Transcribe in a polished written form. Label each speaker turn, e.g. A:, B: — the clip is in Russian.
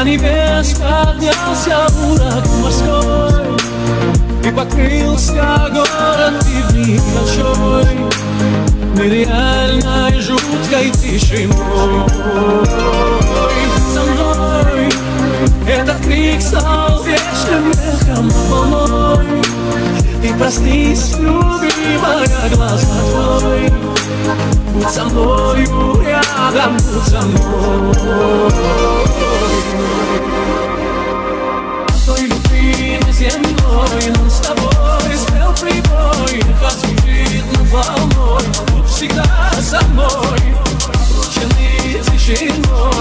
A: До небес поднялся ураган морской и покрылся город ливней ночой нереальной жуткой тишиной. Со мной этот крик стал вечным эхом волной. Ты проснись, любимая, глаз твой. Будь со мною рядом, будь со мной. Той любви неземной нам с тобой спел прибой. Звучит над волной, будь всегда со мной. Вручены тишиной.